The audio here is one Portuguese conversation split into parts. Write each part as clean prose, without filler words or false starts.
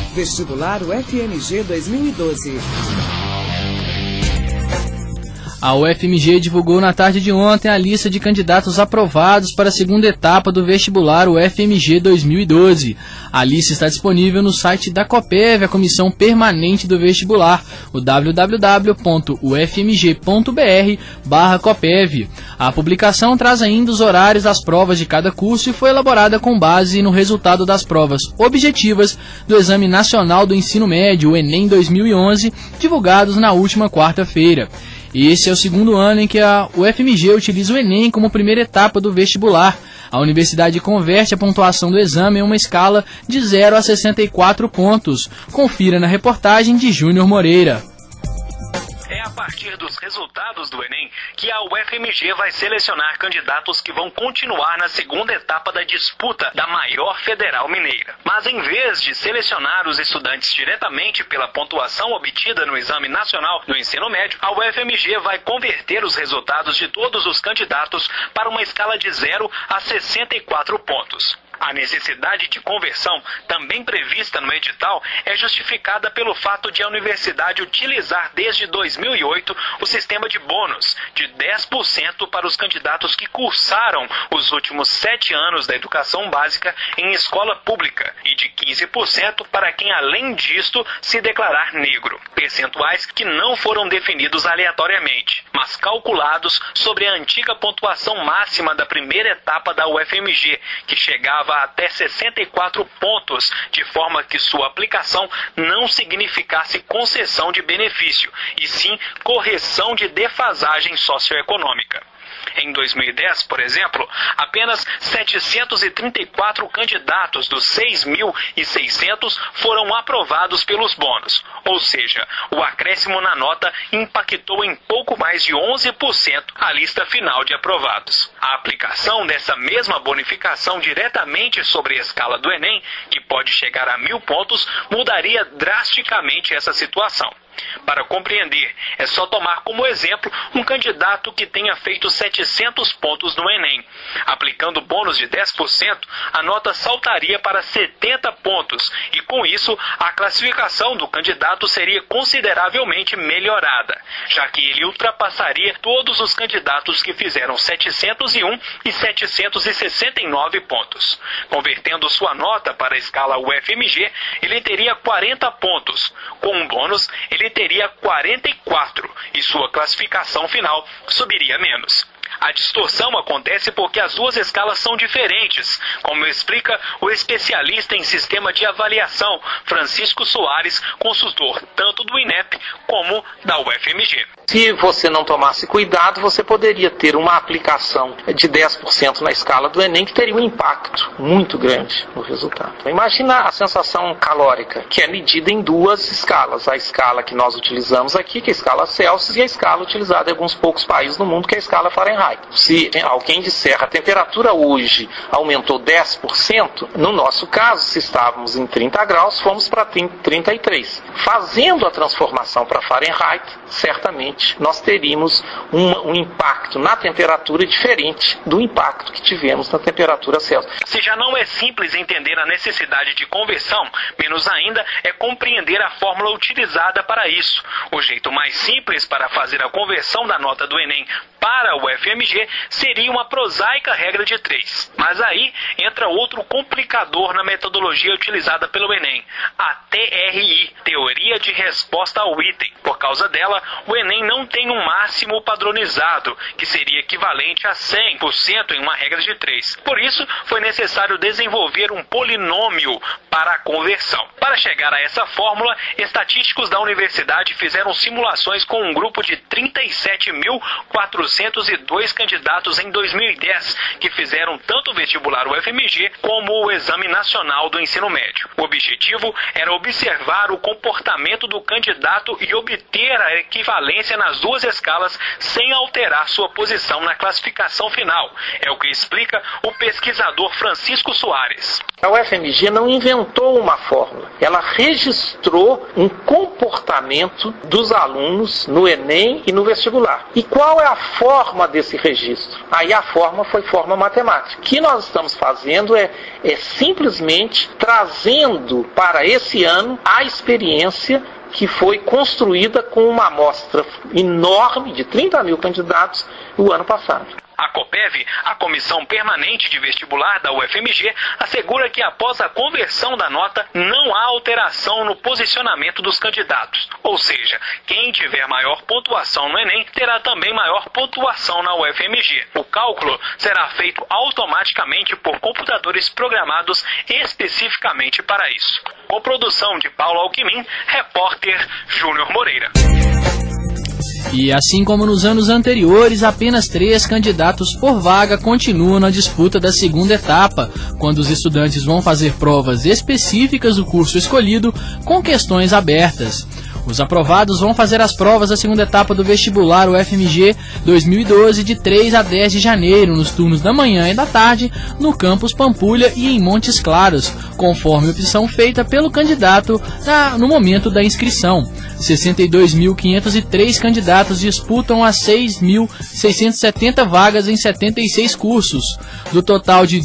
Vestibular UFMG 2012. A UFMG divulgou na tarde de ontem a lista de candidatos aprovados para a segunda etapa do vestibular UFMG 2012. A lista está disponível no site da COPEV, a Comissão Permanente do Vestibular, o www.ufmg.br/COPEV. A publicação traz ainda os horários das provas de cada curso e foi elaborada com base no resultado das provas objetivas do Exame Nacional do Ensino Médio, o Enem 2011, divulgados na última quarta-feira. Esse é o segundo ano em que a UFMG utiliza o Enem como primeira etapa do vestibular. A universidade converte a pontuação do exame em uma escala de 0 a 64 pontos. Confira na reportagem de Júnior Moreira. É a partir dos resultados do Enem que a UFMG vai selecionar candidatos que vão continuar na segunda etapa da disputa da maior federal mineira. Mas em vez de selecionar os estudantes diretamente pela pontuação obtida no Exame Nacional do Ensino Médio, a UFMG vai converter os resultados de todos os candidatos para uma escala de 0 a 64 pontos. A necessidade de conversão, também prevista no edital, é justificada pelo fato de a universidade utilizar desde 2008 o sistema de bônus de 10% para os candidatos que cursaram os últimos 7 anos da educação básica em escola pública e de 15% para quem, além disto, se declarar negro. Percentuais que não foram definidos aleatoriamente, mas calculados sobre a antiga pontuação máxima da primeira etapa da UFMG, que chegava até 64 pontos, de forma que sua aplicação não significasse concessão de benefício, e sim correção de defasagem socioeconômica. Em 2010, por exemplo, apenas 734 candidatos dos 6.600 foram aprovados pelos bônus, ou seja, o acréscimo na nota impactou em pouco mais de 11% a lista final de aprovados. A aplicação dessa mesma bonificação diretamente sobre a escala do Enem, que pode chegar a 1.000 pontos, mudaria drasticamente essa situação. Para compreender, é só tomar como exemplo um candidato que tenha feito 700 pontos no Enem. Aplicando bônus de 10%, a nota saltaria para 70 pontos e, com isso, a classificação do candidato seria consideravelmente melhorada, já que ele ultrapassaria todos os candidatos que fizeram 701 e 769 pontos. Convertendo sua nota para a escala UFMG, ele teria 40 pontos. Com um bônus, ele teria 44 e sua classificação final subiria menos. A distorção acontece porque as duas escalas são diferentes, como explica o especialista em sistema de avaliação Francisco Soares, consultor tanto do INEP como da UFMG. Se você não tomasse cuidado, você poderia ter uma aplicação de 10% na escala do Enem que teria um impacto muito grande no resultado. Imagina a sensação calórica, que é medida em duas escalas. A escala que nós utilizamos aqui, que é a escala Celsius, e a escala utilizada em alguns poucos países do mundo, que é a escala Fahrenheit. Se alguém disser a temperatura hoje aumentou 10%, no nosso caso, se estávamos em 30 graus, fomos para 33. Fazendo a transformação para Fahrenheit, certamente nós teríamos um impacto na temperatura diferente do impacto que tivemos na temperatura Celsius. Se já não é simples entender a necessidade de conversão, menos ainda é compreender a fórmula utilizada para isso. O jeito mais simples para fazer a conversão da nota do Enem para o UFMG seria uma prosaica regra de 3. Mas aí entra outro complicador na metodologia utilizada pelo Enem, a TRI, Teoria de Resposta ao Item. Por causa dela, o Enem não tem um máximo padronizado, que seria equivalente a 100% em uma regra de 3. Por isso, foi necessário desenvolver um polinômio para a conversão. Para chegar a essa fórmula, estatísticos da universidade fizeram simulações com um grupo de 37.402 candidatos em 2010, que fizeram tanto o vestibular UFMG como o Exame Nacional do Ensino Médio. O objetivo era observar o comportamento do candidato e obter ter a equivalência nas duas escalas sem alterar sua posição na classificação final. É o que explica o pesquisador Francisco Soares. A UFMG não inventou uma fórmula, ela registrou um comportamento dos alunos no Enem e no vestibular. E qual é a forma desse registro? Aí a forma foi forma matemática. O que nós estamos fazendo é simplesmente trazendo para esse ano a experiência que foi construída com uma amostra enorme de 30 mil candidatos no ano passado. A COPEV, a Comissão Permanente de Vestibular da UFMG, assegura que após a conversão da nota não há alteração no posicionamento dos candidatos. Ou seja, quem tiver maior pontuação no Enem terá também maior pontuação na UFMG. O cálculo será feito automaticamente por computadores programados especificamente para isso. Com produção de Paulo Alquimim, repórter Júnior Moreira. E assim como nos anos anteriores, apenas 3 candidatos por vaga continuam na disputa da segunda etapa, quando os estudantes vão fazer provas específicas do curso escolhido com questões abertas. Os aprovados vão fazer as provas da segunda etapa do vestibular UFMG 2012 de 3 a 10 de janeiro, nos turnos da manhã e da tarde, no campus Pampulha e em Montes Claros, conforme opção feita pelo candidato no momento da inscrição. 62.503 candidatos disputam as 6.670 vagas em 76 cursos. Do total de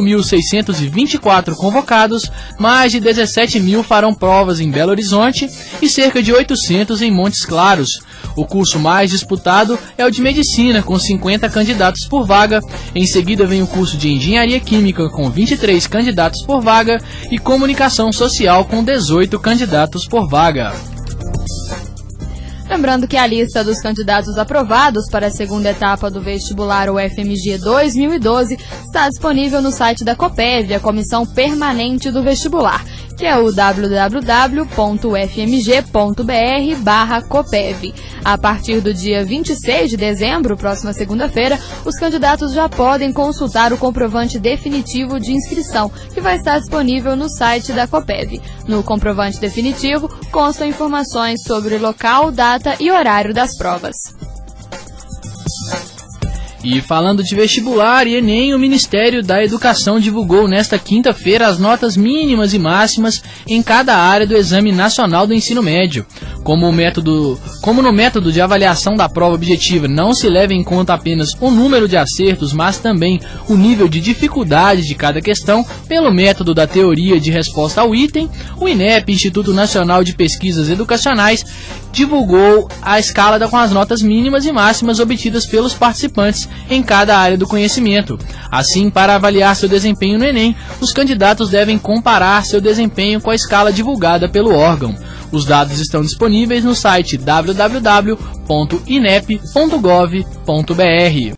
18.624 convocados, mais de 17.000 farão provas em Belo Horizonte e cerca de 800 em Montes Claros. O curso mais disputado é o de Medicina, com 50 candidatos por vaga. Em seguida vem o curso de Engenharia Química, com 23 candidatos por vaga, e Comunicação Social, com 18 candidatos por vaga. Lembrando que a lista dos candidatos aprovados para a segunda etapa do vestibular UFMG 2012 está disponível no site da COPEV, a Comissão Permanente do Vestibular, que é o www.ufmg.br/COPEV. A partir do dia 26 de dezembro, próxima segunda-feira, os candidatos já podem consultar o comprovante definitivo de inscrição, que vai estar disponível no site da COPEV. No comprovante definitivo, constam informações sobre o local, data e horário das provas. E falando de vestibular e Enem, o Ministério da Educação divulgou nesta quinta-feira as notas mínimas e máximas em cada área do Exame Nacional do Ensino Médio. Como no método de avaliação da prova objetiva não se leva em conta apenas o número de acertos, mas também o nível de dificuldade de cada questão, pelo método da teoria de resposta ao item, o INEP, Instituto Nacional de Pesquisas Educacionais, divulgou a escala com as notas mínimas e máximas obtidas pelos participantes em cada área do conhecimento. Assim, para avaliar seu desempenho no Enem, os candidatos devem comparar seu desempenho com a escala divulgada pelo órgão. Os dados estão disponíveis no site www.inep.gov.br.